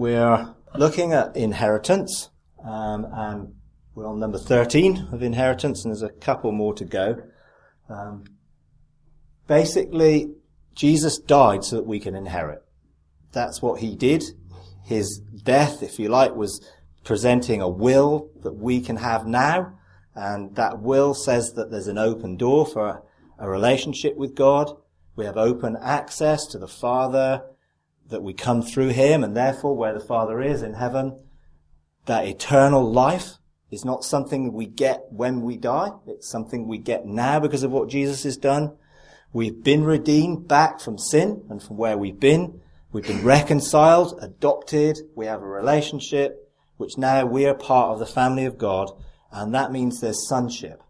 We're looking at inheritance, and we're on number 13 of inheritance, and there's a couple more to go. Basically, Jesus died so that we can inherit. That's what he did. His death, if you like, was presenting a will that we can have now, and that will says that there's an open door for a relationship with God. We have open access to the Father, that we come through him, and therefore where the Father is in heaven, that eternal life is not something we get when we die. It's something we get now because of what Jesus has done. We've been redeemed back from sin and from where we've been. We've been reconciled, adopted. We have a relationship, which now we are part of the family of God, and that means there's sonship.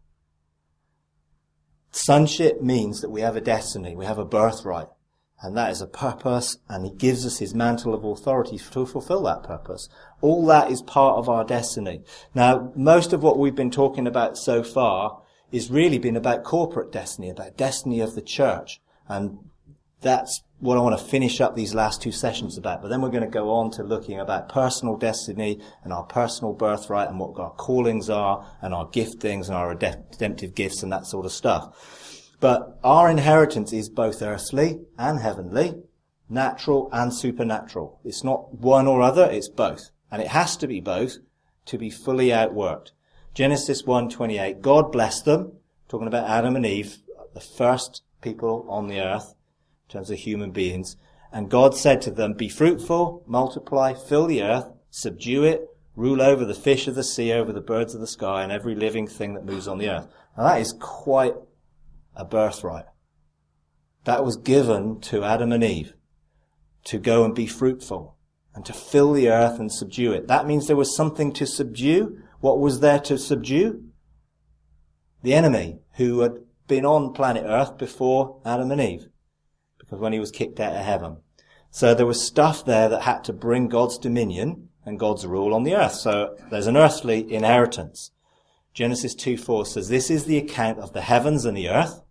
Sonship means that we have a destiny, we have a birthright. And that is a purpose, and he gives us his mantle of authority to fulfill that purpose. All that is part of our destiny. Now, most of what we've been talking about so far is really been about corporate destiny, about destiny of the church. And that's what I want to finish up these last two sessions about. But then we're going to go on to looking about personal destiny and our personal birthright and what our callings are and our giftings and our redemptive gifts and that sort of stuff. But our inheritance is both earthly and heavenly, natural and supernatural. It's not one or other, it's both. And it has to be both to be fully outworked. Genesis 1:28, God blessed them, talking about Adam and Eve, the first people on the earth, in terms of human beings. And God said to them, be fruitful, multiply, fill the earth, subdue it, rule over the fish of the sea, over the birds of the sky, and every living thing that moves on the earth. Now that is quite a birthright. That was given to Adam and Eve to go and be fruitful and to fill the earth and subdue it. That means there was something to subdue. What was there to subdue? The enemy who had been on planet Earth before Adam and Eve, because when he was kicked out of heaven. So there was stuff there that had to bring God's dominion and God's rule on the earth. So there's an earthly inheritance. Genesis 2:4 says, this is the account of the heavens and the earth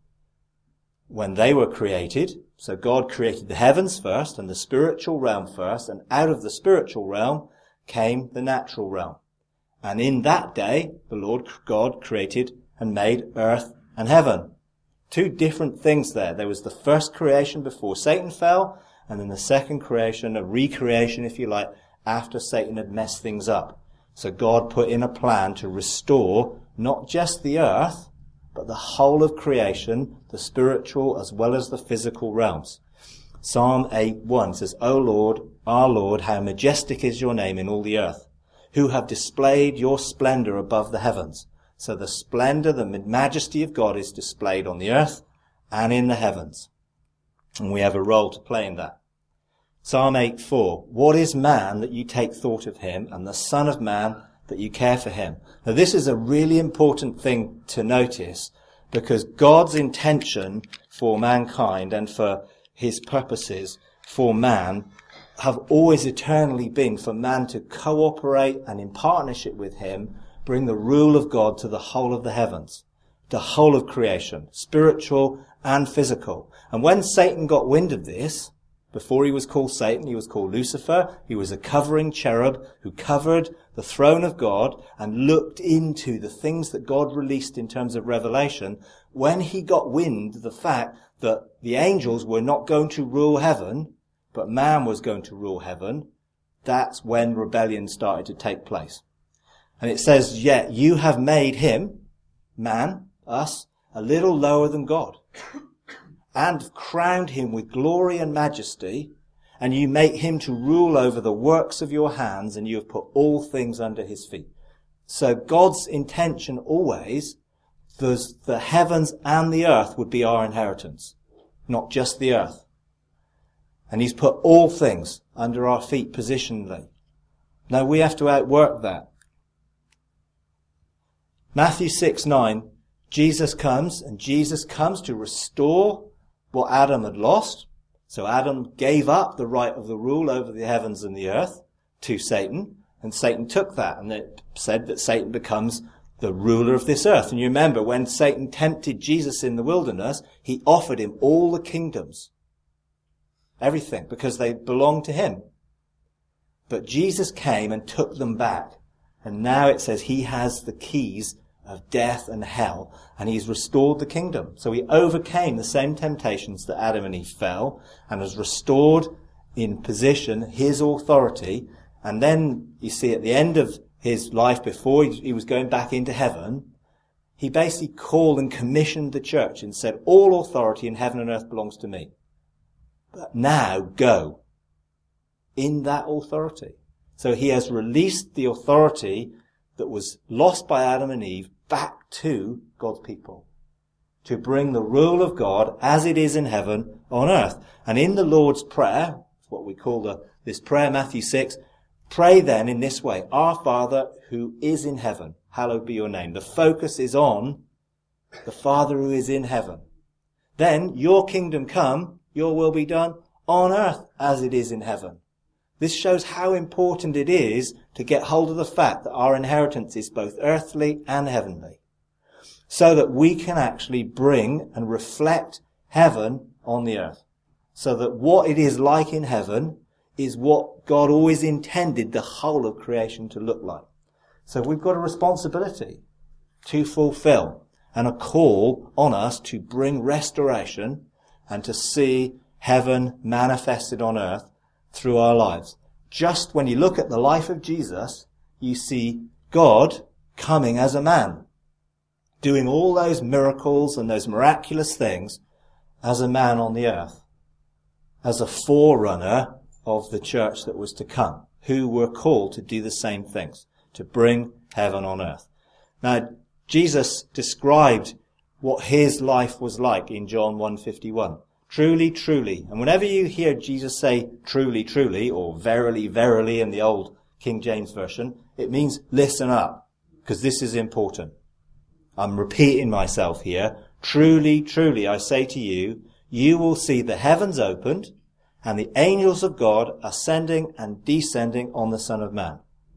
when they were created. So God created the heavens first and the spiritual realm first, and out of the spiritual realm came the natural realm. And in that day, the Lord God created and made earth and heaven. Two different things there. There was the first creation before Satan fell, and then the second creation, a recreation, if you like, after Satan had messed things up. So God put in a plan to restore not just the earth, but the whole of creation, the spiritual as well as the physical realms. Psalm 8:1 says, O Lord, our Lord, how majestic is your name in all the earth, who have displayed your splendor above the heavens. So the splendor, the majesty of God is displayed on the earth and in the heavens. And we have a role to play in that. Psalm 8:4, what is man that you take thought of him, and the son of man that you care for him? Now this is a really important thing to notice, because God's intention for mankind and for his purposes for man have always eternally been for man to cooperate and in partnership with him bring the rule of God to the whole of the heavens, the whole of creation, spiritual and physical. And when Satan got wind of this, before he was called Satan, he was called Lucifer. He was a covering cherub who covered the throne of God and looked into the things that God released in terms of revelation. When he got wind of the fact that the angels were not going to rule heaven, but man was going to rule heaven, that's when rebellion started to take place. And it says, yet you have made him, man, us, a little lower than God, and crowned him with glory and majesty, and you make him to rule over the works of your hands, and you have put all things under his feet. So God's intention always was the heavens and the earth would be our inheritance, not just the earth. And he's put all things under our feet positionally. Now we have to outwork that. Matthew 6:9, Jesus comes to restore what Adam had lost. So Adam gave up the right of the rule over the heavens and the earth to Satan, and Satan took that, and it said that Satan becomes the ruler of this earth. And you remember when Satan tempted Jesus in the wilderness, he offered him all the kingdoms, everything, because they belonged to him. But Jesus came and took them back. And now it says he has the keys of death and hell, and he's restored the kingdom. So he overcame the same temptations that Adam and Eve fell, and has restored in position his authority. And then you see at the end of his life, before he was going back into heaven, he basically called and commissioned the church and said, all authority in heaven and earth belongs to me. But now go in that authority. So he has released the authority that was lost by Adam and Eve back to God's people, to bring the rule of God as it is in heaven on earth. And in the Lord's Prayer, what we call this prayer, Matthew 6, pray then in this way, Our Father who is in heaven, hallowed be your name. The focus is on the Father who is in heaven. Then your kingdom come, your will be done on earth as it is in heaven. This shows how important it is to get hold of the fact that our inheritance is both earthly and heavenly, so that we can actually bring and reflect heaven on the earth, so that what it is like in heaven is what God always intended the whole of creation to look like. So we've got a responsibility to fulfill and a call on us to bring restoration and to see heaven manifested on earth through our lives. Just when you look at the life of Jesus, you see God coming as a man, doing all those miracles and those miraculous things as a man on the earth, as a forerunner of the church that was to come, who were called to do the same things, to bring heaven on earth. Now, Jesus described what his life was like in John 1:51. Truly, truly. And whenever you hear Jesus say truly, truly, or verily, verily in the old King James Version, it means listen up, because this is important. I'm repeating myself here. Truly, truly, I say to you, you will see the heavens opened and the angels of God ascending and descending on the Son of Man.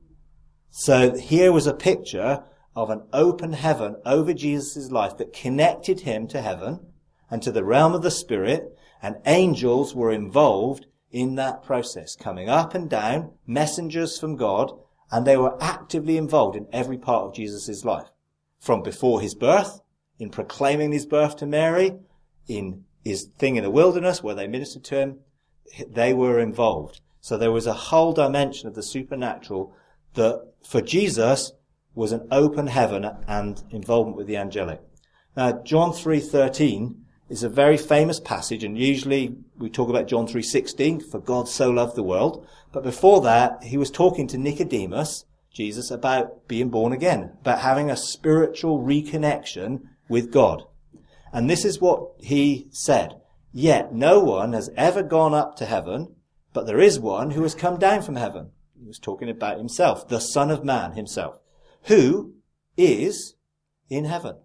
So here was a picture of an open heaven over Jesus' life that connected him to heaven and to the realm of the Spirit, and angels were involved in that process, coming up and down, messengers from God, and they were actively involved in every part of Jesus' life. From before his birth, in proclaiming his birth to Mary, in his thing in the wilderness where they ministered to him, they were involved. So there was a whole dimension of the supernatural that for Jesus was an open heaven and involvement with the angelic. Now, John 3:13 is a very famous passage, and usually we talk about John 3:16, for God so loved the world. But before that, he was talking to Nicodemus, Jesus, about being born again, about having a spiritual reconnection with God. And this is what he said. Yet no one has ever gone up to heaven, but there is one who has come down from heaven. He was talking about himself, the Son of Man himself, who is in heaven.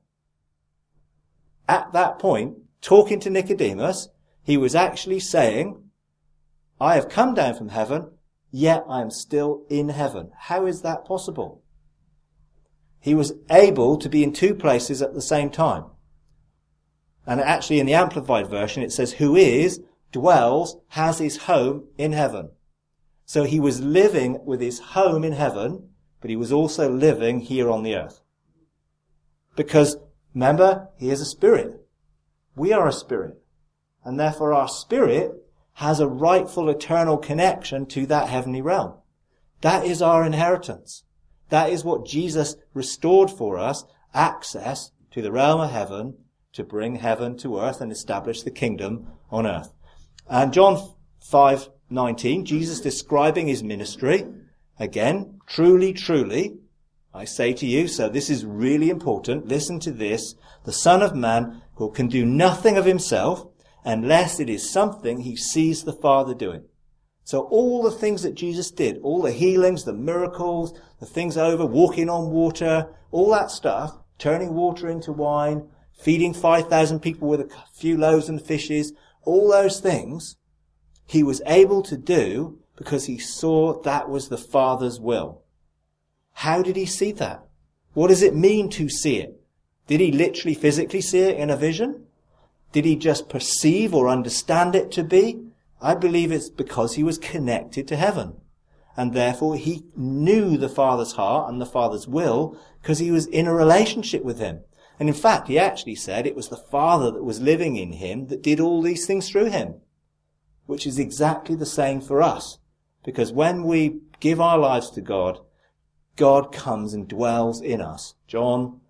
At that point, talking to Nicodemus, he was actually saying, I have come down from heaven, yet I am still in heaven. How is that possible? He was able to be in two places at the same time. And actually in the Amplified Version it says, who is, dwells, has his home in heaven. So he was living with his home in heaven, but he was also living here on the earth. Because, remember, he is a spirit. We are a spirit. And therefore our spirit has a rightful eternal connection to that heavenly realm. That is our inheritance. That is what Jesus restored for us, access to the realm of heaven, to bring heaven to earth and establish the kingdom on earth. And John 5:19, Jesus describing his ministry, again, truly, truly, I say to you, so this is really important, listen to this, the Son of Man who can do nothing of himself unless it is something he sees the Father doing. So all the things that Jesus did, all the healings, the miracles, the things over, walking on water, all that stuff, turning water into wine, feeding 5,000 people with a few loaves and fishes, all those things he was able to do because he saw that was the Father's will. How did he see that? What does it mean to see it? Did he literally physically see it in a vision? Did he just perceive or understand it to be? I believe it's because he was connected to heaven. and therefore he knew the Father's heart and the Father's will because he was in a relationship with him. And in fact, he actually said it was the Father that was living in him that did all these things through him, which is exactly the same for us. Because when we give our lives to God, God comes and dwells in us. John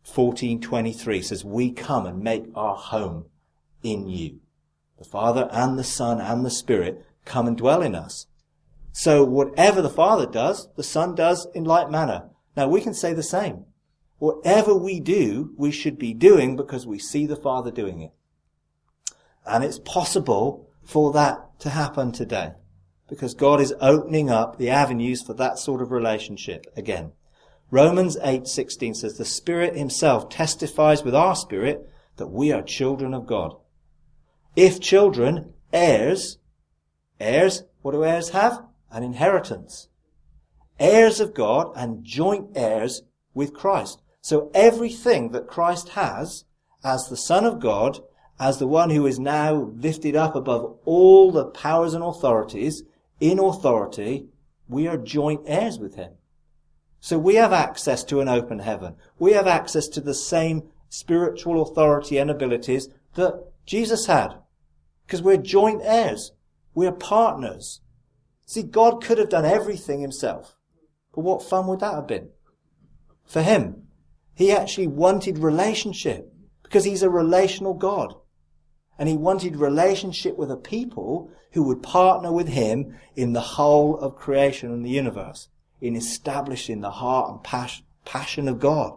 14:23 says, we come and make our home in you. The Father and the Son and the Spirit come and dwell in us. So whatever the Father does, the Son does in like manner. Now we can say the same. Whatever we do, we should be doing because we see the Father doing it. And it's possible for that to happen today, because God is opening up the avenues for that sort of relationship again. Romans 8:16 says, the Spirit himself testifies with our spirit that we are children of God. If children, heirs, what do heirs have? An inheritance. Heirs of God and joint heirs with Christ. So everything that Christ has as the Son of God, as the one who is now lifted up above all the powers and authorities, in authority, we are joint heirs with him. So we have access to an open heaven. We have access to the same spiritual authority and abilities that Jesus had. Because we're joint heirs. We're partners. See, God could have done everything himself. But what fun would that have been? For him. He actually wanted relationship. Because he's a relational God. And he wanted relationship with a people who would partner with him in the whole of creation and the universe, in establishing the heart and passion of God.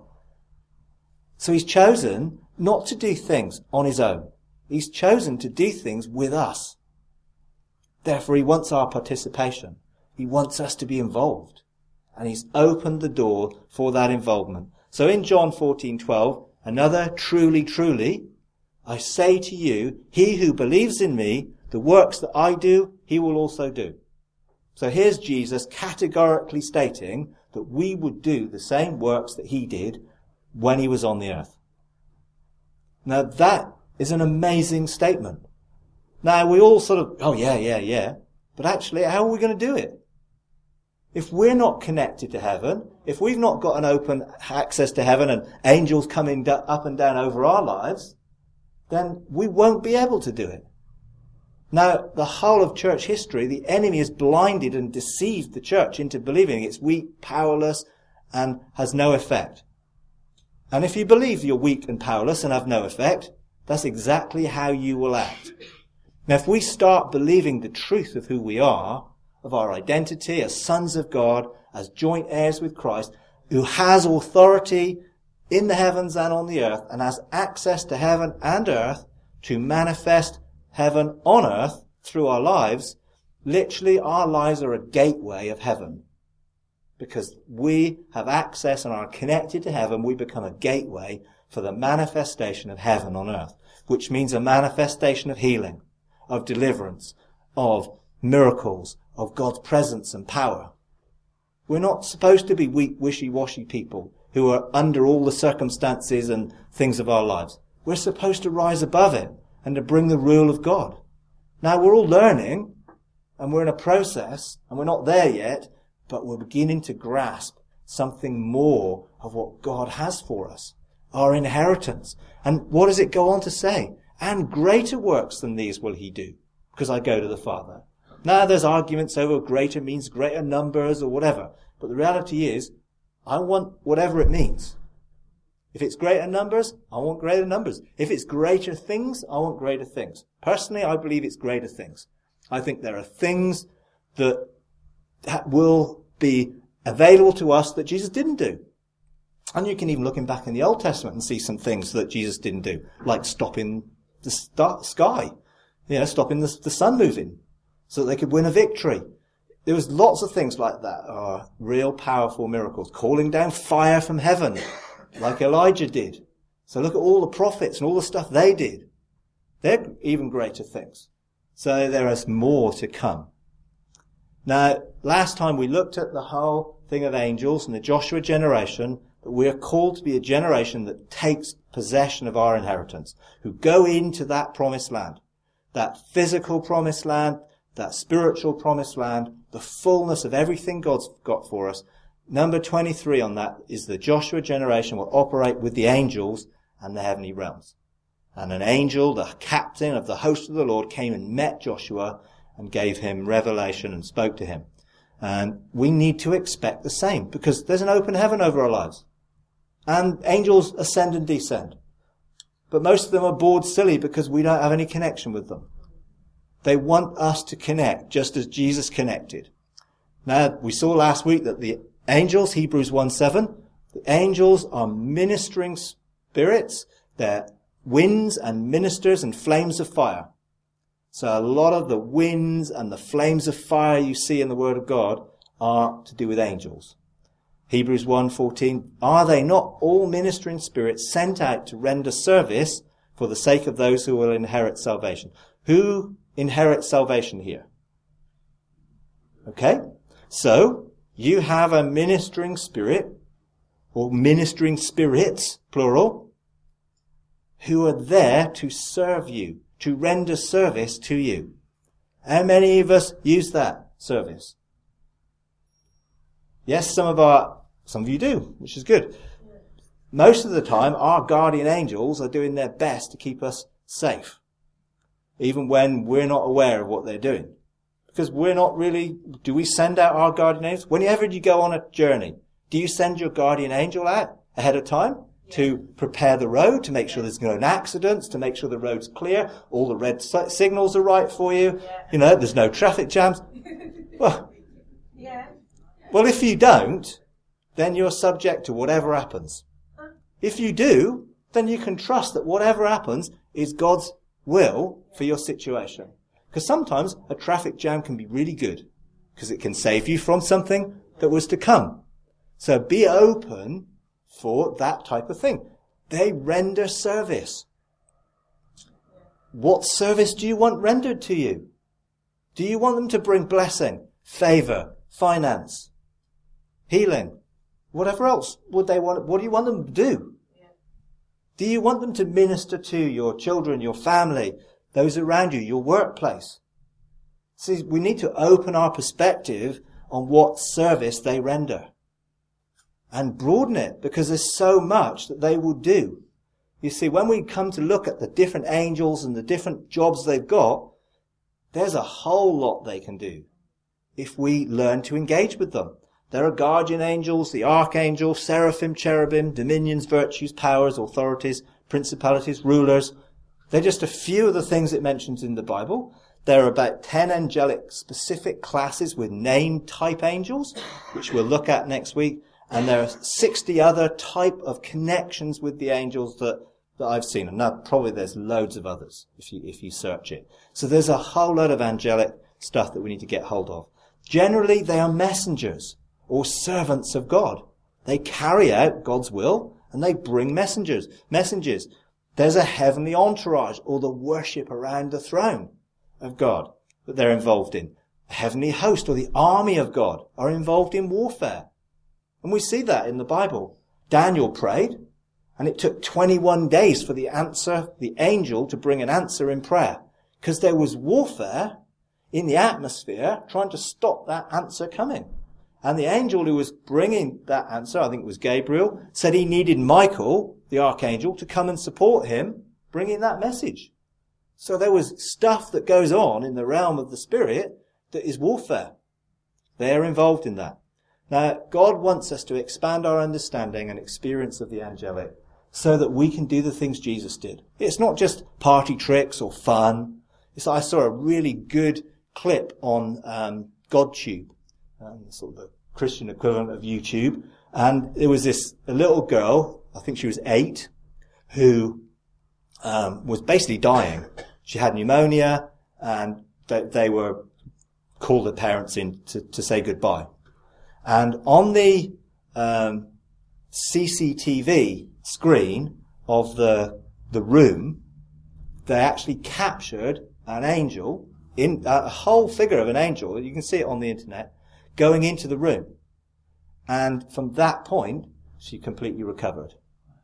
So he's chosen not to do things on his own. He's chosen to do things with us. Therefore, he wants our participation. He wants us to be involved. And he's opened the door for that involvement. So in John 14:12, another truly, truly, I say to you, he who believes in me, the works that I do, he will also do. So here's Jesus categorically stating that we would do the same works that he did when he was on the earth. Now that is an amazing statement. Now we all sort of, oh yeah. But actually, how are we going to do it? If we're not connected to heaven, if we've not got an open access to heaven and angels coming up and down over our lives, then we won't be able to do it. Now, the whole of church history, the enemy has blinded and deceived the church into believing it's weak, powerless, and has no effect. And if you believe you're weak and powerless and have no effect, that's exactly how you will act. Now, if we start believing the truth of who we are, of our identity as sons of God, as joint heirs with Christ, who has authority in the heavens and on the earth, and has access to heaven and earth to manifest heaven on earth through our lives, literally our lives are a gateway of heaven. Because we have access and are connected to heaven, we become a gateway for the manifestation of heaven on earth, which means a manifestation of healing, of deliverance, of miracles, of God's presence and power. We're not supposed to be weak, wishy-washy people who are under all the circumstances and things of our lives. We're supposed to rise above it and to bring the rule of God. Now we're all learning and we're in a process and we're not there yet, but we're beginning to grasp something more of what God has for us, our inheritance. And what does it go on to say? And greater works than these will he do, because I go to the Father. Now there's arguments over greater means greater numbers or whatever, but the reality is, I want whatever it means. If it's greater numbers, I want greater numbers. If it's greater things, I want greater things. Personally, I believe it's greater things. I think there are things that will be available to us that Jesus didn't do. And you can even look back in the Old Testament and see some things that Jesus didn't do, like stopping the sky, stopping the sun moving so that they could win a victory. There was lots of things like that, real powerful miracles. Calling down fire from heaven, like Elijah did. So look at all the prophets and all the stuff they did. They're even greater things. So there is more to come. Now, last time we looked at the whole thing of angels and the Joshua generation, that we are called to be a generation that takes possession of our inheritance, who go into that promised land, that physical promised land, that spiritual promised land, the fullness of everything God's got for us. Number 23 on that is the Joshua generation will operate with the angels and the heavenly realms. And an angel, the captain of the host of the Lord, came and met Joshua and gave him revelation and spoke to him. And we need to expect the same, because there's an open heaven over our lives. And angels ascend and descend. But most of them are bored silly because we don't have any connection with them. They want us to connect just as Jesus connected. Now, we saw last week that the angels, Hebrews 1:7, the angels are ministering spirits. They're winds and ministers and flames of fire. So a lot of the winds and the flames of fire you see in the Word of God are to do with angels. Hebrews 1:14, are they not all ministering spirits sent out to render service for the sake of those who will inherit salvation? Who inherits salvation here? Okay, so you have a ministering spirit, or ministering spirits, plural, who are there to serve you, to render service to you. How many of us use that service? Yes, some of you do, which is good. Most of the time, our guardian angels are doing their best to keep us safe, even when we're not aware of what they're doing. Because we're not really, do we send out our guardian angels? Whenever you go on a journey, do you send your guardian angel out ahead of time to prepare the road, to make sure there's no accidents, to make sure the road's clear, all the red signals are right for you, there's no traffic jams? Well, if you don't, then you're subject to whatever happens. If you do, then you can trust that whatever happens is God's will for your situation. Because sometimes a traffic jam can be really good, because it can save you from something that was to come. So be open for that type of thing. They render service. What service do you want rendered to you? Do you want them to bring blessing, favor, finance, healing? Whatever else would they want? What do you want them to do? Do you want them to minister to your children, your family, those around you, your workplace? See, we need to open our perspective on what service they render and broaden it, because there's so much that they will do. You see, when we come to look at the different angels and the different jobs they've got, there's a whole lot they can do if we learn to engage with them. There are guardian angels, the archangel, seraphim, cherubim, dominions, virtues, powers, authorities, principalities, rulers. They're just a few of the things it mentions in the Bible. There are about 10 angelic specific classes with name type angels, which we'll look at next week. And there are 60 other type of connections with the angels that I've seen. And now probably there's loads of others if you search it. So there's a whole lot of angelic stuff that we need to get hold of. Generally, they are messengers or servants of God. They carry out God's will and they bring messengers. There's a heavenly entourage, or the worship around the throne of God that they're involved in. The heavenly host, or the army of God, are involved in warfare. And we see that in the Bible. Daniel prayed, and it took 21 days for the angel to bring an answer in prayer, because there was warfare in the atmosphere trying to stop that answer coming. And the angel who was bringing that answer, I think it was Gabriel, said he needed Michael, the archangel, to come and support him bringing that message. So there was stuff that goes on in the realm of the spirit that is warfare. They are involved in that. Now, God wants us to expand our understanding and experience of the angelic so that we can do the things Jesus did. It's not just party tricks or fun. I saw a really good clip on GodTube, sort of the Christian equivalent of YouTube. And there was a little girl, I think she was 8, who was basically dying. She had pneumonia, and they were called the parents in to say goodbye. And on the CCTV screen of the room, they actually captured an angel, in a whole figure of an angel, you can see it on the internet, going into the room. And from that point, she completely recovered.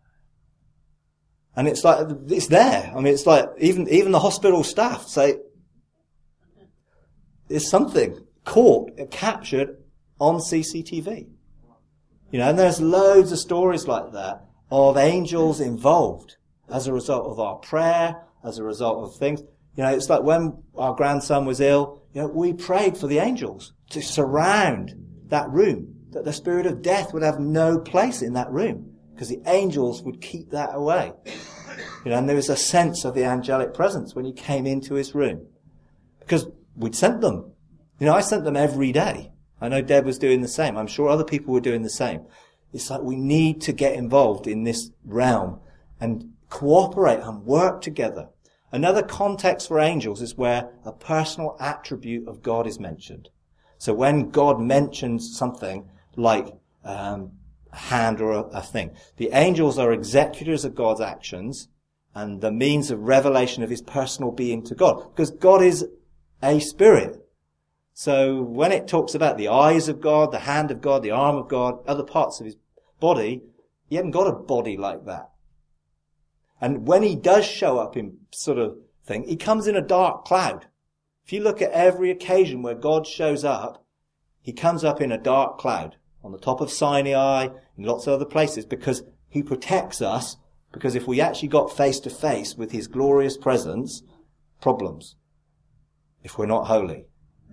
And it's like, it's there. I mean, it's like, even the hospital staff say, it's something. captured on CCTV. And there's loads of stories like that of angels involved as a result of our prayer, as a result of things. It's like when our grandson was ill, we prayed for the angels to surround that room, that the spirit of death would have no place in that room, because the angels would keep that away. And there was a sense of the angelic presence when you came into his room, because we'd sent them. I sent them every day. I know Deb was doing the same. I'm sure other people were doing the same. It's like we need to get involved in this realm and cooperate and work together. Another context for angels is where a personal attribute of God is mentioned. So when God mentions something like a hand or a thing, the angels are executors of God's actions and the means of revelation of his personal being to God, because God is a spirit. So when it talks about the eyes of God, the hand of God, the arm of God, other parts of his body, he hasn't got a body like that. And when he does show up in sort of thing, he comes in a dark cloud. If you look at every occasion where God shows up, he comes up in a dark cloud on the top of Sinai, in lots of other places, because he protects us, because if we actually got face to face with his glorious presence, problems, if we're not holy.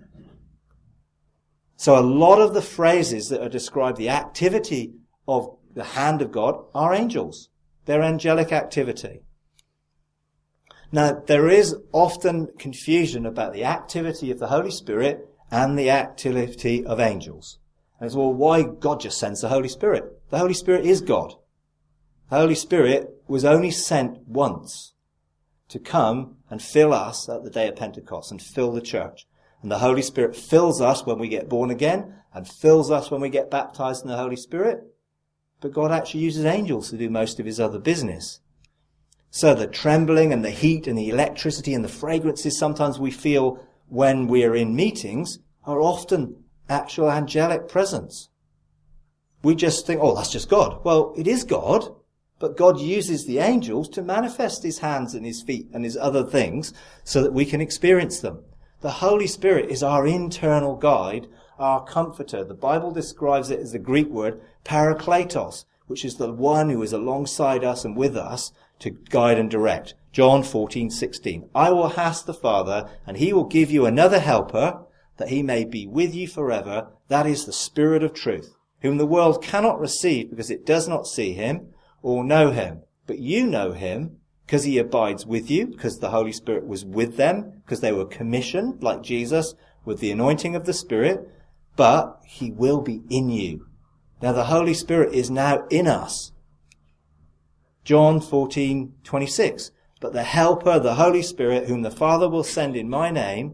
So a lot of the phrases that are described the activity of the hand of God are angels. They're angelic activity. Now, there is often confusion about the activity of the Holy Spirit and the activity of angels. And it's, well, why God just sends the Holy Spirit? The Holy Spirit is God. The Holy Spirit was only sent once to come and fill us at the day of Pentecost and fill the church. And the Holy Spirit fills us when we get born again and fills us when we get baptized in the Holy Spirit. But God actually uses angels to do most of his other business. So the trembling and the heat and the electricity and the fragrances sometimes we feel when we're in meetings are often actual angelic presence. We just think, oh, that's just God. Well, it is God, but God uses the angels to manifest his hands and his feet and his other things so that we can experience them. The Holy Spirit is our internal guide, our comforter. The Bible describes it as the Greek word parakletos, which is the one who is alongside us and with us to guide and direct. John 14:16. I will ask the Father, and he will give you another helper, that he may be with you forever. That is the Spirit of truth, whom the world cannot receive because it does not see him or know him. But you know him, because he abides with you, because the Holy Spirit was with them, because they were commissioned, like Jesus, with the anointing of the Spirit, but he will be in you. Now the Holy Spirit is now in us. John 14:26. But the Helper, the Holy Spirit, whom the Father will send in my name,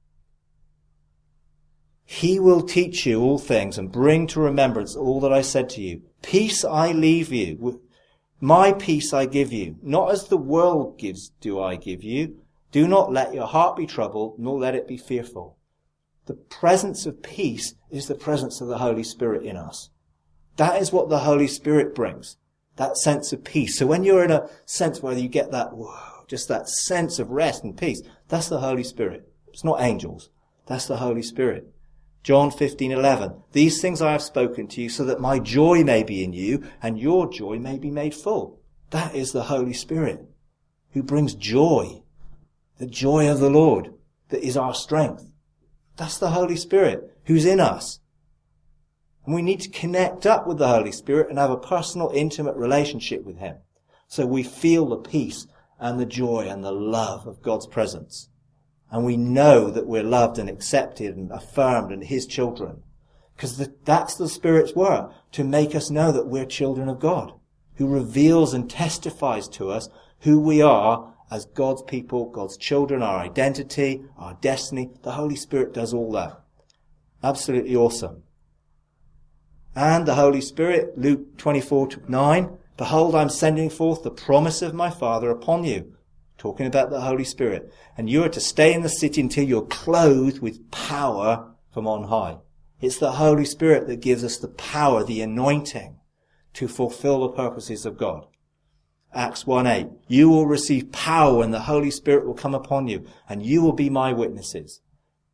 he will teach you all things and bring to remembrance all that I said to you. Peace I leave you. My peace I give you. Not as the world gives do I give you. Do not let your heart be troubled, nor let it be fearful. The presence of peace is the presence of the Holy Spirit in us. That is what the Holy Spirit brings. That sense of peace. So when you're in a sense where you get that, whoa, just that sense of rest and peace, that's the Holy Spirit. It's not angels. That's the Holy Spirit. John 15:11. These things I have spoken to you so that my joy may be in you and your joy may be made full. That is the Holy Spirit who brings joy. The joy of the Lord that is our strength. That's the Holy Spirit who's in us. And we need to connect up with the Holy Spirit and have a personal, intimate relationship with him. So we feel the peace and the joy and the love of God's presence. And we know that we're loved and accepted and affirmed and his children. Because that's the Spirit's work, to make us know that we're children of God, who reveals and testifies to us who we are as God's people, God's children, our identity, our destiny. The Holy Spirit does all that. Absolutely awesome. And the Holy Spirit, Luke 24:9, behold, I'm sending forth the promise of my Father upon you. Talking about the Holy Spirit. And you are to stay in the city until you're clothed with power from on high. It's the Holy Spirit that gives us the power, the anointing, to fulfill the purposes of God. Acts 1:8. You will receive power when the Holy Spirit will come upon you, and you will be my witnesses.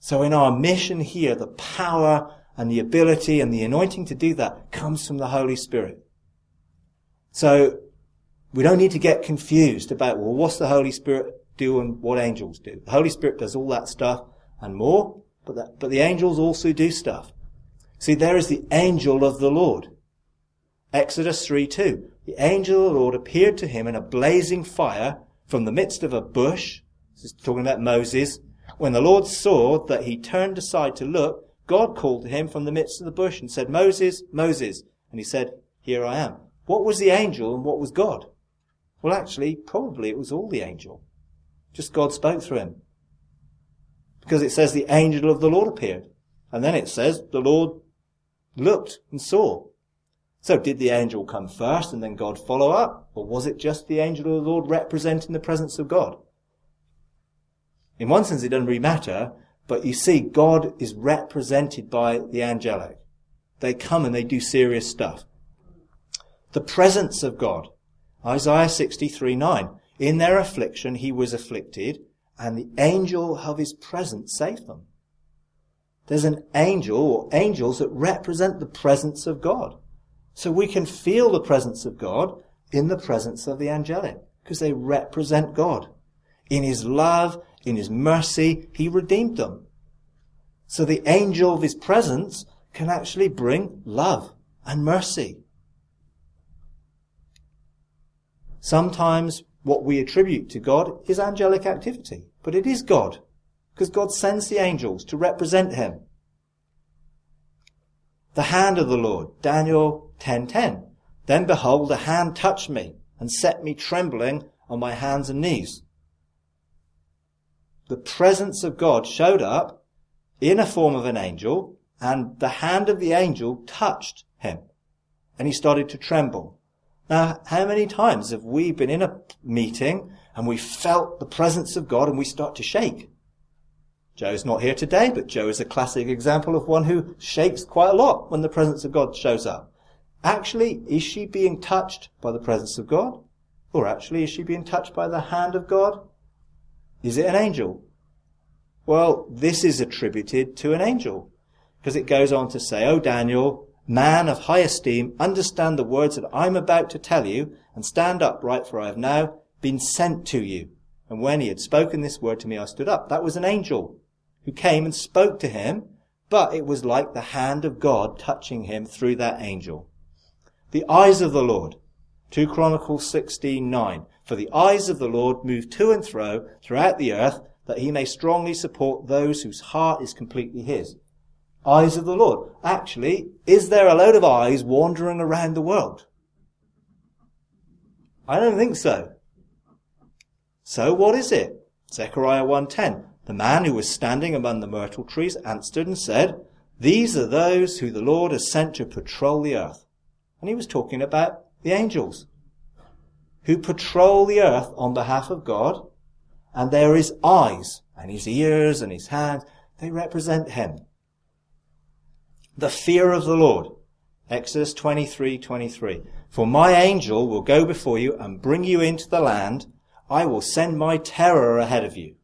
So in our mission here, the power and the ability and the anointing to do that comes from the Holy Spirit. So we don't need to get confused about, well, what's the Holy Spirit do and what angels do? The Holy Spirit does all that stuff and more, but the angels also do stuff. See, there is the angel of the Lord. Exodus 3:2. The angel of the Lord appeared to him in a blazing fire from the midst of a bush. This is talking about Moses. When the Lord saw that he turned aside to look, God called to him from the midst of the bush and said, Moses, Moses. And he said, here I am. What was the angel and what was God? Well, actually, probably it was all the angel. Just God spoke through him. Because it says the angel of the Lord appeared. And then it says the Lord looked and saw. So did the angel come first and then God follow up? Or was it just the angel of the Lord representing the presence of God? In one sense, it doesn't really matter. But you see, God is represented by the angelic. They come and they do serious stuff. The presence of God. Isaiah 63:9. In their affliction he was afflicted, and the angel of his presence saved them. There's an angel or angels that represent the presence of God. So we can feel the presence of God in the presence of the angelic, because they represent God. In his love, in his mercy, he redeemed them. So the angel of his presence can actually bring love and mercy. Sometimes what we attribute to God is angelic activity, but it is God, because God sends the angels to represent him. The hand of the Lord, Daniel 10:10. Then behold, a hand touched me and set me trembling on my hands and knees. The presence of God showed up in a form of an angel, and the hand of the angel touched him, and he started to tremble. Now, how many times have we been in a meeting and we felt the presence of God and we start to shake? Joe's not here today, but Joe is a classic example of one who shakes quite a lot when the presence of God shows up. Actually, is she being touched by the presence of God? Or actually, is she being touched by the hand of God? Is it an angel? Well, this is attributed to an angel, because it goes on to say, O Daniel, man of high esteem, understand the words that I'm about to tell you, and stand upright, for I have now been sent to you. And when he had spoken this word to me, I stood up. That was an angel who came and spoke to him, but it was like the hand of God touching him through that angel. The eyes of the Lord, 2 Chronicles 16:9. For the eyes of the Lord move to and fro throughout the earth, that he may strongly support those whose heart is completely his. Eyes of the Lord. Actually, is there a load of eyes wandering around the world? I don't think so. So what is it? Zechariah 1:10. The man who was standing among the myrtle trees answered and said, these are those who the Lord has sent to patrol the earth. And he was talking about the angels who patrol the earth on behalf of God. And there is eyes and his ears and his hands. They represent him. The fear of the Lord. Exodus 23:23. For my angel will go before you and bring you into the land. I will send my terror ahead of you.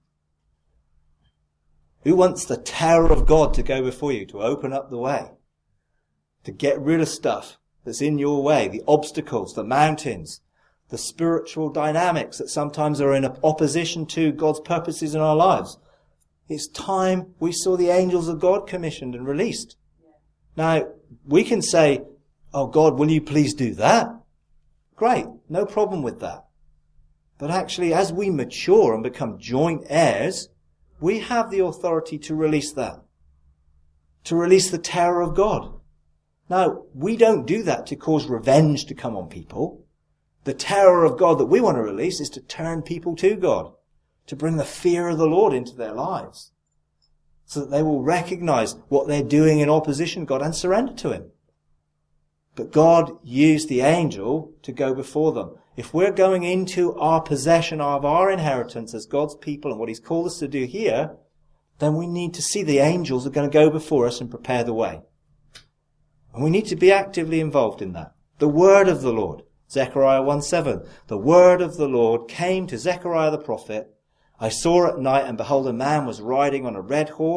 Who wants the terror of God to go before you, to open up the way, to get rid of stuff that's in your way, the obstacles, the mountains, the spiritual dynamics that sometimes are in opposition to God's purposes in our lives? It's time we saw the angels of God commissioned and released. Now, we can say, oh God, will you please do that? Great, no problem with that. But actually, as we mature and become joint heirs, we have the authority to release that. To release the terror of God. Now, we don't do that to cause revenge to come on people. The terror of God that we want to release is to turn people to God, to bring the fear of the Lord into their lives, so that they will recognize what they're doing in opposition to God and surrender to him. But God used the angel to go before them. If we're going into our possession of our inheritance as God's people and what he's called us to do here, then we need to see the angels are going to go before us and prepare the way. And we need to be actively involved in that. The word of the Lord. Zechariah 1:7. The word of the Lord came to Zechariah the prophet. I saw at night, and behold, a man was riding on a red horse.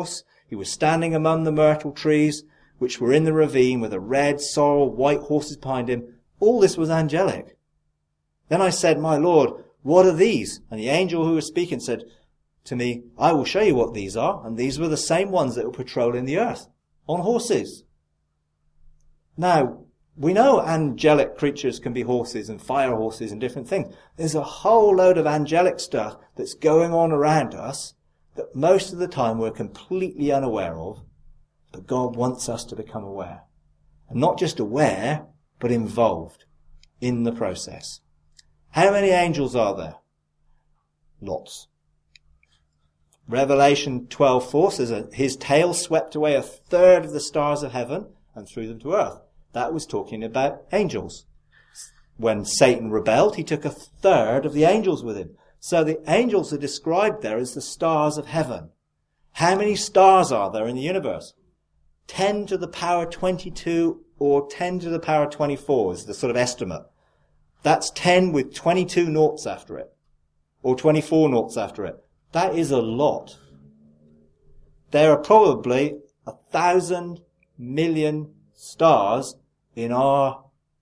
He was standing among the myrtle trees, which were in the ravine, with a red, sorrel, white horses behind him. All this was angelic. Then I said, my Lord, what are these? And the angel who was speaking said to me, I will show you what these are. And these were the same ones that were patrolling the earth on horses. Now, we know angelic creatures can be horses and fire horses and different things. There's a whole load of angelic stuff that's going on around us that most of the time we're completely unaware of, but God wants us to become aware. And not just aware, but involved in the process. How many angels are there? Lots. Revelation 12:4 says his tail swept away a third of the stars of heaven and threw them to earth. That was talking about angels. When Satan rebelled, he took a third of the angels with him. So the angels are described there as the stars of heaven. How many stars are there in the universe? 10 to the power 22 or 10 to the power 24 is the sort of estimate. That's 10 with 22 noughts after it, or 24 noughts after it. That is a lot. There are probably 1,000 million stars in our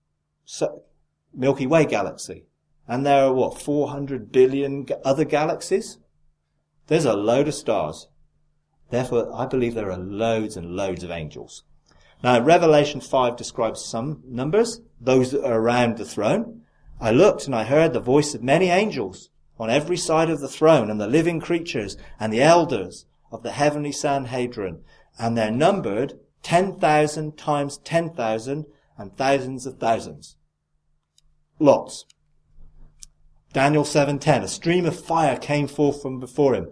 Milky Way galaxy. And there are, 400 billion other galaxies? There's a load of stars. Therefore, I believe there are loads and loads of angels. Now, Revelation 5 describes some numbers, those that are around the throne. I looked and I heard the voice of many angels on every side of the throne, and the living creatures and the elders of the heavenly Sanhedrin, and they're numbered 10,000 times 10,000 and thousands of thousands. Lots. Daniel 7:10, a stream of fire came forth from before him.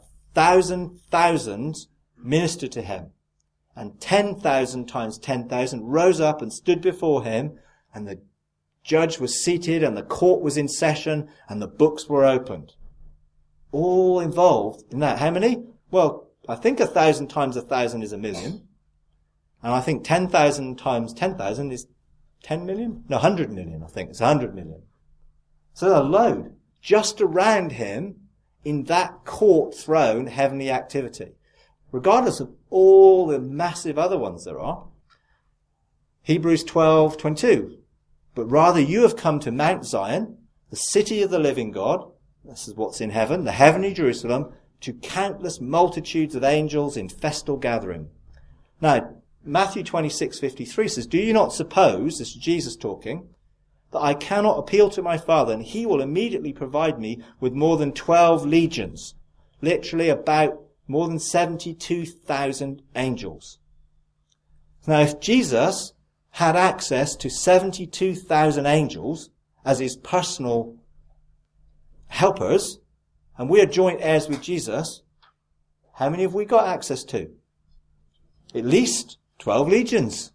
1,000 ministered to him, and 10,000 times 10,000 rose up and stood before him, and the judge was seated, and the court was in session, and the books were opened. All involved in that. How many? Well, I think 1,000 times 1,000 is 1,000,000. And I think 10,000 times 10,000 is 10 million? No, 100 million, I think. It's 100 million. So a load just around him in that court throne heavenly activity. Regardless of all the massive other ones there are. Hebrews 12:22. But rather you have come to Mount Zion, the city of the living God. This is what's in heaven, the heavenly Jerusalem, to countless multitudes of angels in festal gathering. Now, Matthew 26:53 says, do you not suppose, this is Jesus talking, that I cannot appeal to my Father and he will immediately provide me with more than 12 legions, literally about more than 72,000 angels. Now, if Jesus had access to 72,000 angels as his personal helpers, and we are joint heirs with Jesus, how many have we got access to? At least 12 legions.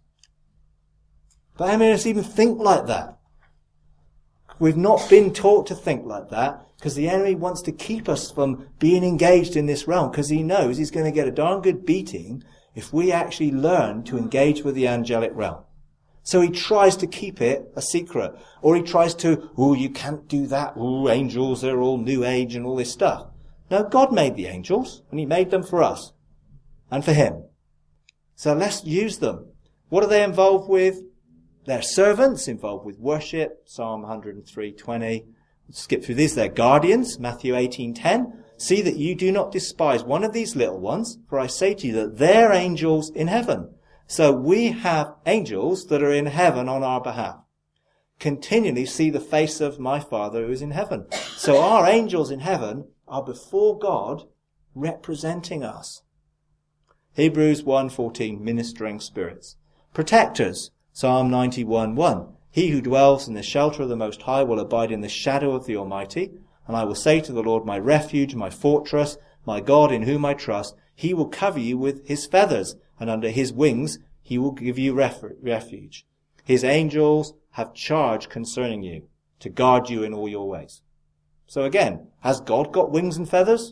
But how many of us even think like that? We've not been taught to think like that because the enemy wants to keep us from being engaged in this realm, because he knows he's going to get a darn good beating if we actually learn to engage with the angelic realm. So he tries to keep it a secret, or he tries to, you can't do that. Angels, they're all new age and all this stuff. No, God made the angels, and he made them for us and for him. So let's use them. What are they involved with? They're servants involved with worship, Psalm 103:20. Skip through these. They're guardians, Matthew 18:10. See that you do not despise one of these little ones, for I say to you that they're angels in heaven. So we have angels that are in heaven on our behalf. Continually see the face of my Father who is in heaven. So our angels in heaven are before God representing us. Hebrews 1:14, ministering spirits. Protectors, Psalm 91:1. He who dwells in the shelter of the Most High will abide in the shadow of the Almighty. And I will say to the Lord, my refuge, my fortress, my God in whom I trust, he will cover you with his feathers, and under his wings he will give you refuge. His angels have charge concerning you, to guard you in all your ways. So again, has God got wings and feathers?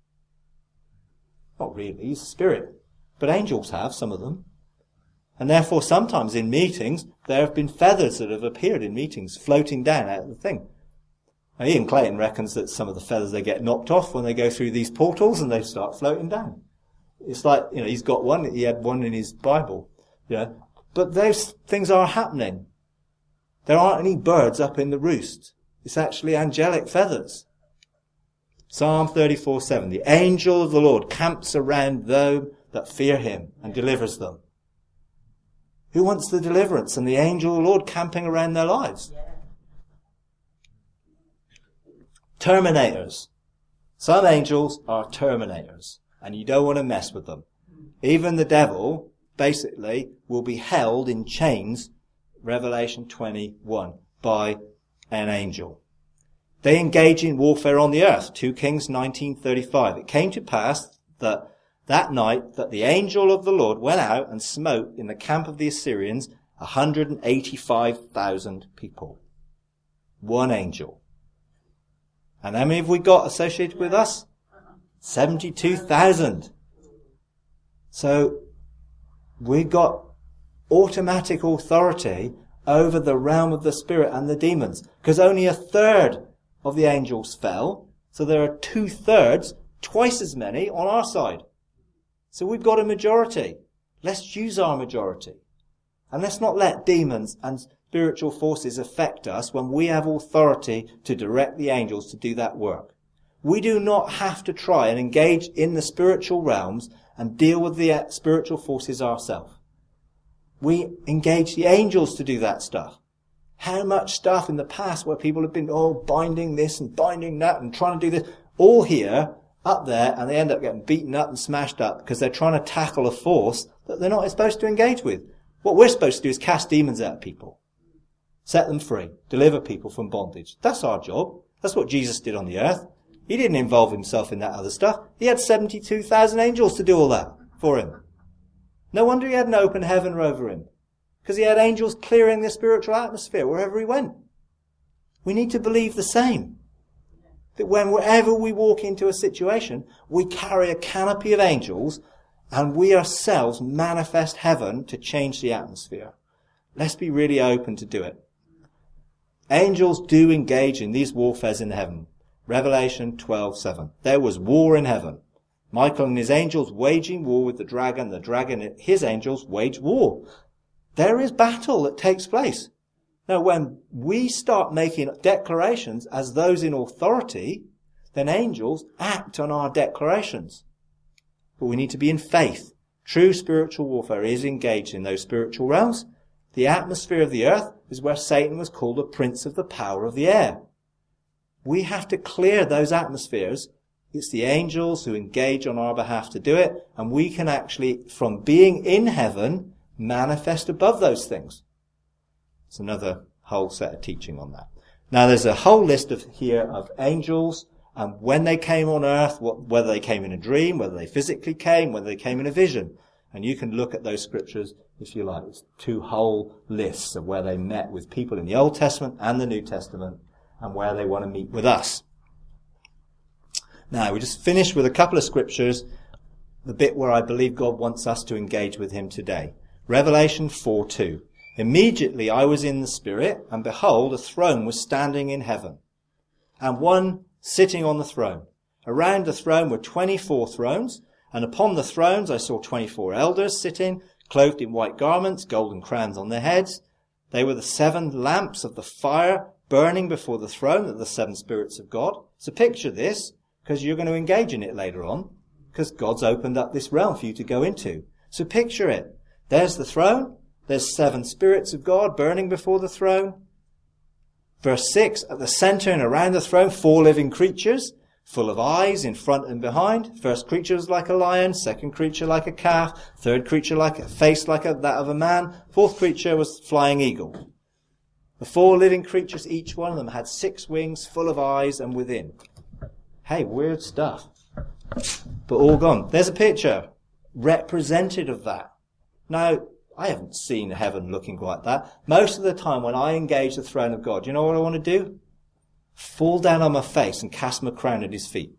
Not really, he's a spirit. But angels have, some of them. And therefore sometimes in meetings, there have been feathers that have appeared in meetings, floating down out of the thing. Now, Ian Clayton reckons that some of the feathers, they get knocked off when they go through these portals and they start floating down. It's like, he's got one, he had one in his Bible, But those things are happening. There aren't any birds up in the roost. It's actually angelic feathers. Psalm 34:7. The angel of the Lord camps around those that fear him and delivers them. Who wants the deliverance and the angel of the Lord camping around their lives? Terminators. Some angels are terminators, and you don't want to mess with them. Even the devil, basically, will be held in chains, Revelation 21, by an angel. They engage in warfare on the earth, 2 Kings 19:35. It came to pass that night that the angel of the Lord went out and smote in the camp of the Assyrians 185,000 people. One angel. And how many have we got associated with us? 72,000. So we've got automatic authority over the realm of the spirit and the demons, because only a third of the angels fell. So there are 2/3, twice as many on our side. So we've got a majority. Let's use our majority. And let's not let demons and spiritual forces affect us when we have authority to direct the angels to do that work. We do not have to try and engage in the spiritual realms and deal with the spiritual forces ourselves. We engage the angels to do that stuff. How much stuff in the past where people have been, binding this and binding that and trying to do this, all here, up there, and they end up getting beaten up and smashed up because they're trying to tackle a force that they're not supposed to engage with. What we're supposed to do is cast demons out of people. Set them free. Deliver people from bondage. That's our job. That's what Jesus did on the earth. He didn't involve himself in that other stuff. He had 72,000 angels to do all that for him. No wonder he had an open heaven over him. Because he had angels clearing the spiritual atmosphere wherever he went. We need to believe the same. That whenever we walk into a situation, we carry a canopy of angels and we ourselves manifest heaven to change the atmosphere. Let's be really open to do it. Angels do engage in these warfares in heaven. Revelation 12:7. There was war in heaven. Michael and his angels waging war with the dragon and his angels wage war. There is battle that takes place. Now, when we start making declarations as those in authority, then angels act on our declarations. But we need to be in faith. True spiritual warfare is engaged in those spiritual realms. The atmosphere of the earth is where Satan was called a prince of the power of the air. We have to clear those atmospheres. It's the angels who engage on our behalf to do it, and we can actually, from being in heaven, manifest above those things. It's another whole set of teaching on that. Now there's a whole list here of angels, and when they came on earth, whether they came in a dream, whether they physically came, whether they came in a vision. And you can look at those scriptures if you like. It's 2 whole lists of where they met with people in the Old Testament and the New Testament, and where they want to meet with us. Now, we just finished with a couple of scriptures, the bit where I believe God wants us to engage with him today. Revelation 4:2. Immediately I was in the Spirit, and behold, a throne was standing in heaven, and one sitting on the throne. Around the throne were 24 thrones, and upon the thrones I saw 24 elders sitting, clothed in white garments, golden crowns on their heads. They were the 7 lamps of the fire burning before the throne of the 7 spirits of God. So picture this, because you're going to engage in it later on, because God's opened up this realm for you to go into. So picture it. There's the throne. There's 7 spirits of God burning before the throne. Verse 6, at the center and around the throne, 4 living creatures, full of eyes in front and behind. First creature was like a lion, second creature like a calf, third creature like a face like that of a man, fourth creature was flying eagle. The 4 living creatures, each one of them had 6 wings, full of eyes and within. Hey, weird stuff. But all gone. There's a picture represented of that. Now, I haven't seen heaven looking like that. Most of the time when I engage the throne of God, you know what I want to do? Fall down on my face and cast my crown at his feet.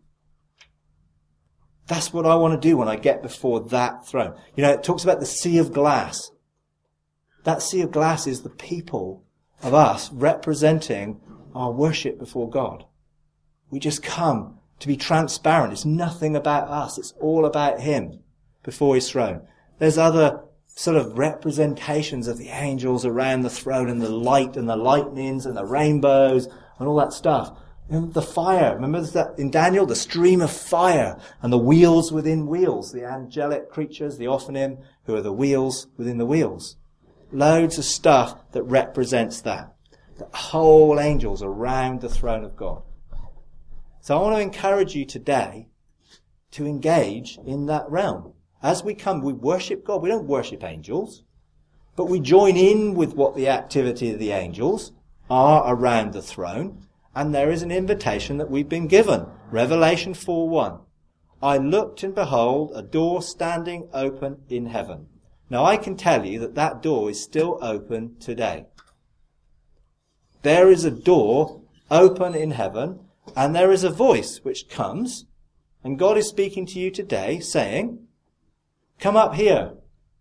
That's what I want to do when I get before that throne. You know, it talks about the sea of glass. That sea of glass is the people of us representing our worship before God. We just come to be transparent. It's nothing about us. It's all about him. before his throne. There's other sort of representations of the angels around the throne, and the light and the lightnings and the rainbows and all that stuff. And the fire, remember that in Daniel, the stream of fire and the wheels within wheels, the angelic creatures, the Ophanim, who are the wheels within the wheels. Loads of stuff that represents that. The whole angels around the throne of God. So I want to encourage you today to engage in that realm. As we come, we worship God. We don't worship angels, but we join in with what the activity of the angels are around the throne. And there is an invitation that we've been given. Revelation 4:1. I looked and behold a door standing open in heaven. Now I can tell you that that door is still open today. There is a door open in heaven, and there is a voice which comes, and God is speaking to you today saying, come up here.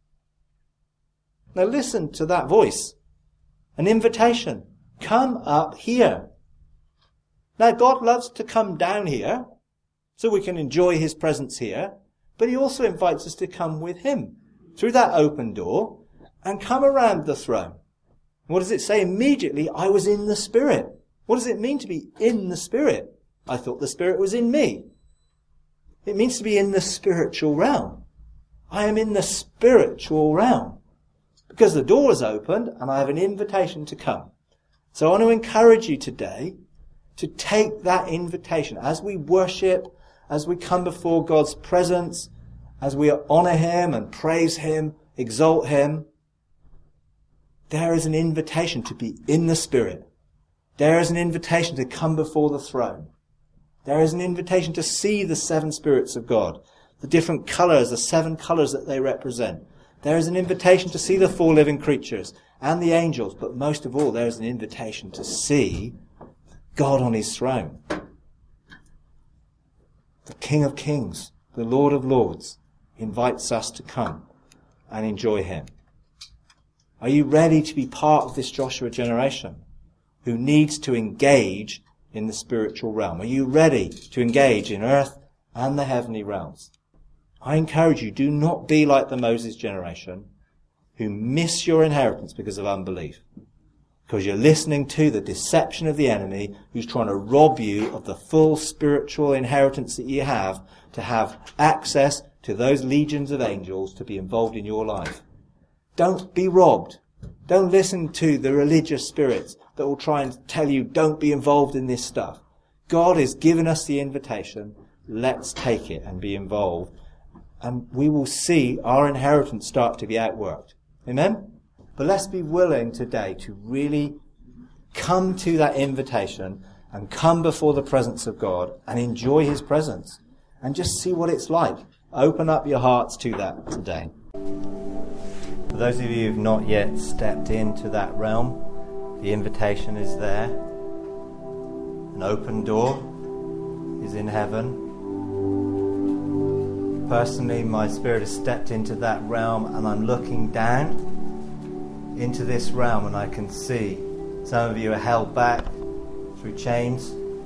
Now listen to that voice. An invitation. Come up here. Now God loves to come down here so we can enjoy his presence here, but he also invites us to come with him through that open door and come around the throne. What does it say? Immediately I was in the Spirit. What does it mean to be in the Spirit? I thought the Spirit was in me. It means to be in the spiritual realm. I am in the spiritual realm because the door is opened and I have an invitation to come. So I want to encourage you today to take that invitation as we worship, as we come before God's presence, as we honor him and praise him, exalt him. There is an invitation to be in the Spirit. There is an invitation to come before the throne. There is an invitation to see the seven spirits of God, the different colours, the seven colours that they represent. There is an invitation to see the four living creatures and the angels, but most of all, there is an invitation to see God on his throne. The King of Kings, the Lord of Lords, invites us to come and enjoy him. Are you ready to be part of this Joshua generation who needs to engage in the spiritual realm? Are you ready to engage in earth and the heavenly realms? I encourage you, do not be like the Moses generation who miss your inheritance because of unbelief. Because you're listening to the deception of the enemy who's trying to rob you of the full spiritual inheritance that you have to have access to those legions of angels to be involved in your life. Don't be robbed. Don't listen to the religious spirits that will try and tell you don't be involved in this stuff. God has given us the invitation. Let's take it and be involved. And we will see our inheritance start to be outworked. Amen? But let's be willing today to really come to that invitation and come before the presence of God and enjoy his presence and just see what it's like. Open up your hearts to that today. For those of you who have not yet stepped into that realm, the invitation is there. An open door is in heaven. Personally, my spirit has stepped into that realm and I'm looking down into this realm and I can see some of you are held back through chains.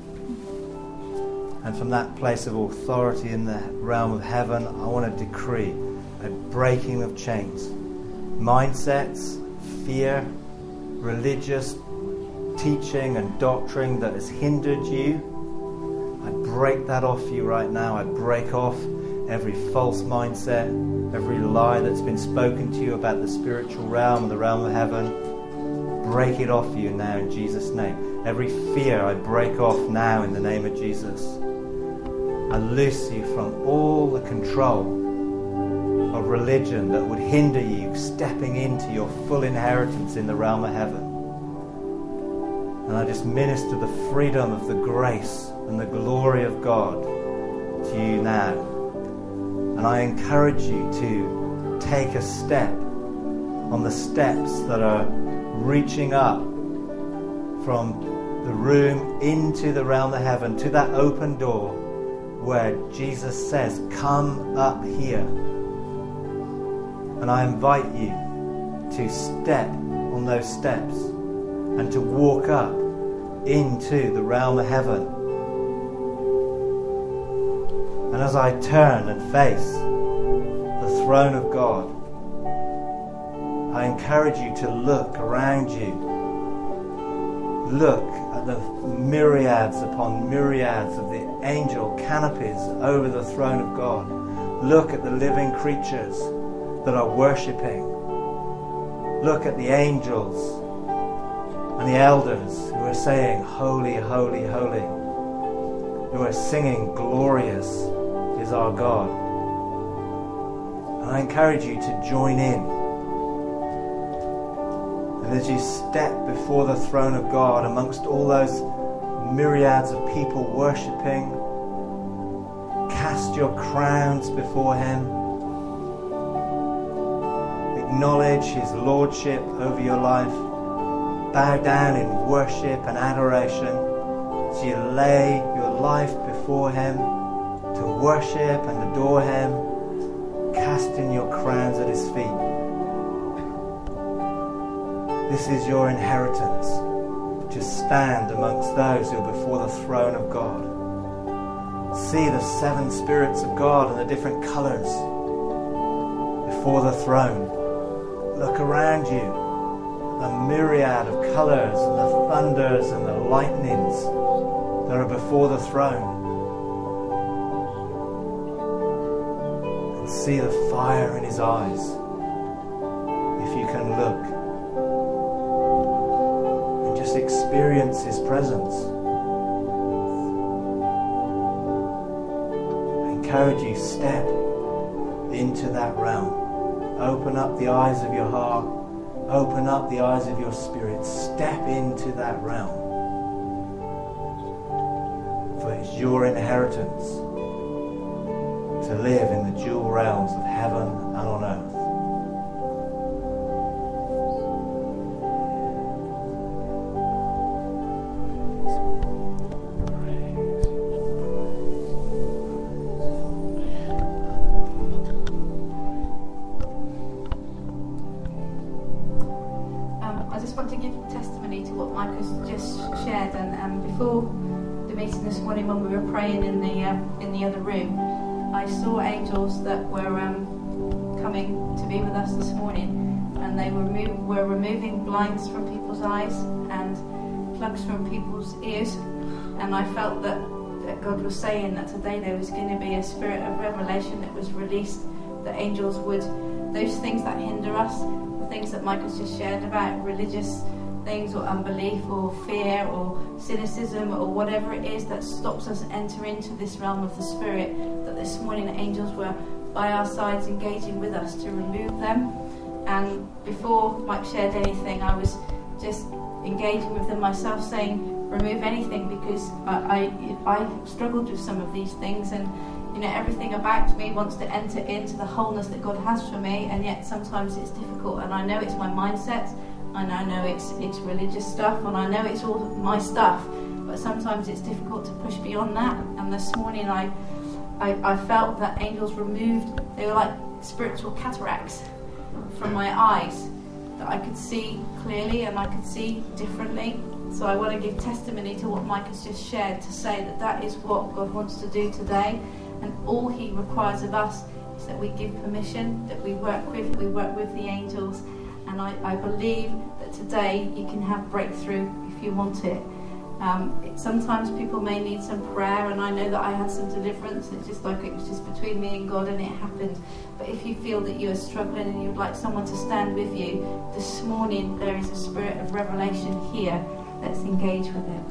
And from that place of authority in the realm of heaven, I want to decree a breaking of chains. Mindsets, fear, religious teaching and doctrine that has hindered you, I break that off you right now. I break off every false mindset, every lie that's been spoken to you about the spiritual realm and the realm of heaven. Break it off you now in Jesus' name. Every fear I break off now in the name of Jesus. I loose you from all the control of religion that would hinder you stepping into your full inheritance in the realm of heaven. And I just minister the freedom of the grace and the glory of God to you now. And I encourage you to take a step on the steps that are reaching up from the room into the realm of heaven, to that open door where Jesus says, come up here. And I invite you to step on those steps and to walk up into the realm of heaven. And as I turn and face the throne of God, I encourage you to look around you. Look at the myriads upon myriads of the angel canopies over the throne of God. Look at the living creatures that are worshipping. Look at the angels and the elders who are saying, "Holy, holy, holy," who are singing, "Glorious is our God." And I encourage you to join in. And as you step before the throne of God amongst all those myriads of people worshipping, cast your crowns before Him. Acknowledge His lordship over your life. Bow down in worship and adoration as you lay your life before Him to worship and adore Him, casting your crowns at His feet. This is your inheritance, to stand amongst those who are before the throne of God. See the seven spirits of God and the different colours before the throne. Look around you, the myriad of colours and the thunders and the lightnings that are before the throne. And see the fire in His eyes, if you can look. Experience His presence. I encourage you, step into that realm. Open up the eyes of your heart. Open up the eyes of your spirit. Step into that realm. For it's your inheritance to live in the dual realms of heaven and on earth. When we were praying in the other room, I saw angels that were coming to be with us this morning, and they were removing blinds from people's eyes and plugs from people's ears, and I felt that God was saying that today there was going to be a spirit of revelation that was released, that angels would, those things that hinder us, the things that Mike has just shared about, religious things or unbelief or fear or cynicism or whatever it is that stops us enter into this realm of the spirit, that this morning the angels were by our sides engaging with us to remove them. And before Mike shared anything, I was just engaging with them myself, saying remove anything, because I struggled with some of these things, and everything about me wants to enter into the wholeness that God has for me, and yet sometimes it's difficult, and I know it's my mindset, and I know it's religious stuff, and I know it's all my stuff, but sometimes it's difficult to push beyond that. And this morning I felt that angels removed, they were like spiritual cataracts from my eyes, that I could see clearly and I could see differently. So I want to give testimony to what Mike has just shared, to say that is what God wants to do today, and all He requires of us is that we give permission, that we work with the angels. And I believe that today you can have breakthrough if you want it. Sometimes people may need some prayer, and I know that I had some deliverance. It's just like it was just between me and God, and it happened. But if you feel that you are struggling and you'd like someone to stand with you, this morning there is a spirit of revelation here. Let's engage with it.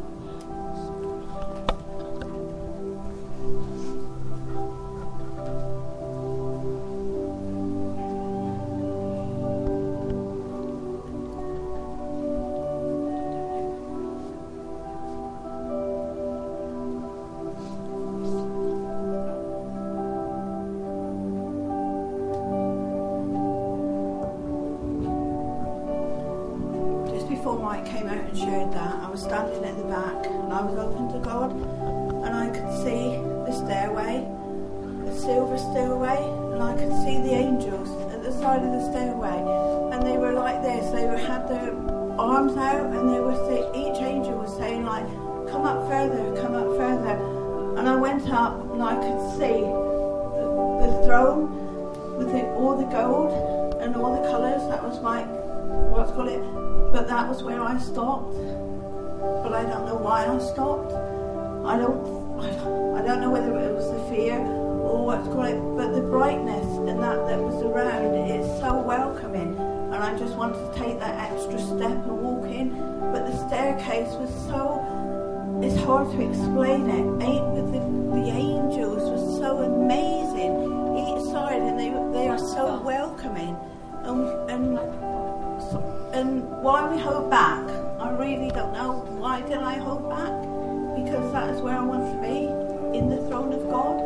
Before Mike came out and shared that, I was standing at the back and I was open to God, and I could see the stairway, the silver stairway, and I could see the angels at the side of the stairway, and they were like this. They had their arms out, and they were each angel was saying like, come up further, come up further. And I went up and I could see the throne, with all the gold and all the colours. That was my, but that was where I stopped. But I don't know why I stopped. I don't know whether it was the fear or but the brightness and that was around is so welcoming, and I just wanted to take that extra step and walk in. But the staircase was it's hard to explain it. The angels were so amazing each side, and they are so welcoming. And why we hold back, I really don't know. Why did I hold back? Because that is where I want to be, in the throne of God.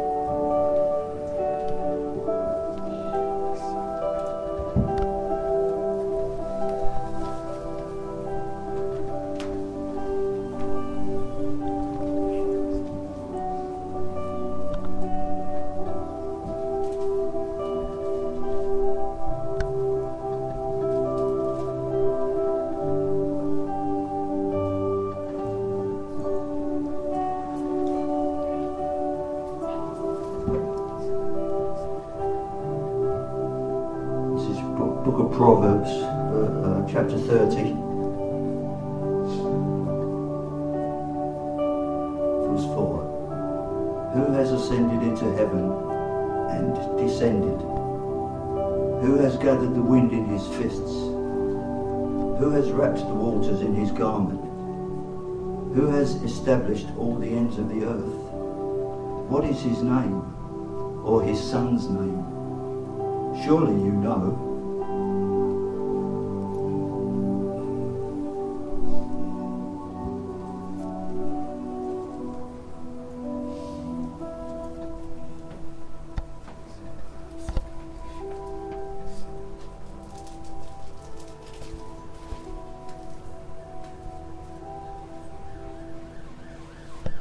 Book of Proverbs, chapter 30, verse 4. Who has ascended into heaven and descended? Who has gathered the wind in his fists? Who has wrapped the waters in his garment? Who has established all the ends of the earth? What is his name, or his son's name? Surely you know.